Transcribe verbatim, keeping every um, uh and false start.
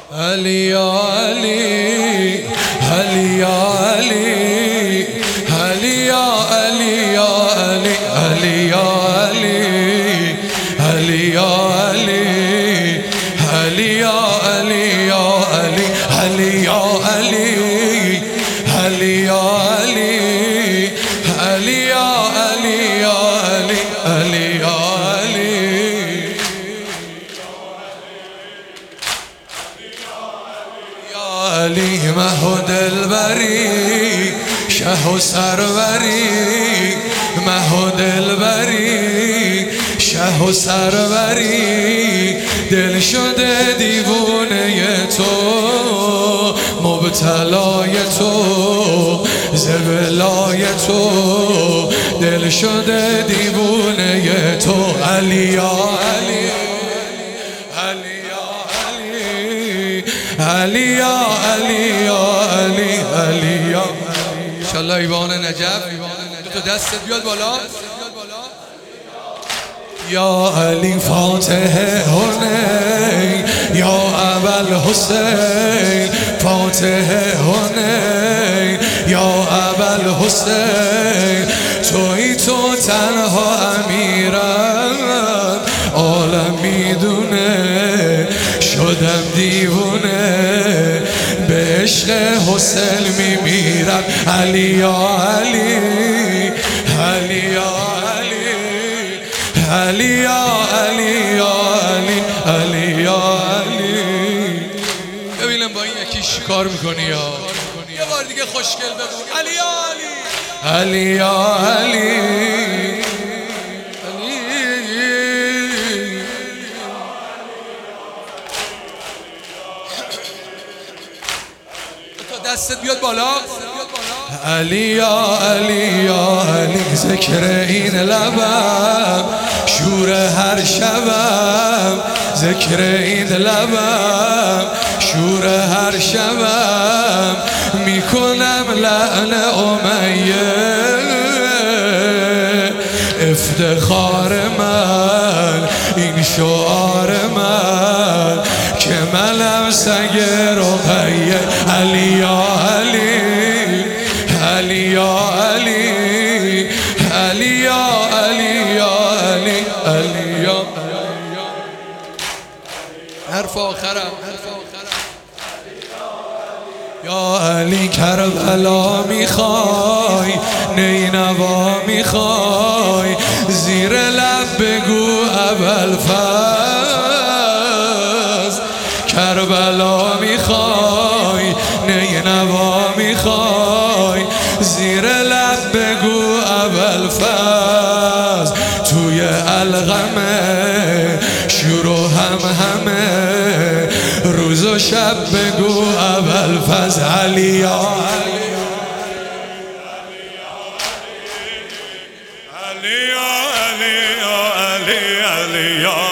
علی یا علی علی یا علی علی یا علی یا علی علی یا علی علی یا علی علی یا علی یا علی علی یا علی علی یا علی علی یا علی یا علی علی یا علی علی مه دلبری شه و سروری مه دلبری شه و سروری دل شده دیوونه تو مبتلای تو زبلای تو دل شده دیوونه تو علی یا علی علی علی یا علی یا علی علی یا انشالله ایوان نجف تو دستت بیاد بالا یا علی فاتح هنی یا ابل حسین فاتح هنی یا ابل حسین توی تو تنها امیرم عالم میدونه شدم دیوونه به عشق حسین میمیرم علی یا علی علی یا علی علی یا علی یا علی علی یا علی ببینم با این یکی شکار میکنی یا یه بار دیگه خوشگل بگو علی یا علی علی یا علی دستت بیاد بالا علی یا علی یا علی ذکر این لبم شور هر شبم ذکر این لبم شور هر شبم میکنم لعن امیه افتخار من این شعار من که منم سگ رقیه علی یا علی علی یا علی علی یا علی یا علی علی یا حرف آخرم یا علی کربلا میخوای نینوا میخوای زیر لب بگو ابوالفضل کربلا میخوای نینوا میخوای زیر لب بگو ابوالفضل توی القمه شور و هم همه روز و شب بگو ابوالفضل علی یا علی علی یا علی یا علی علی یا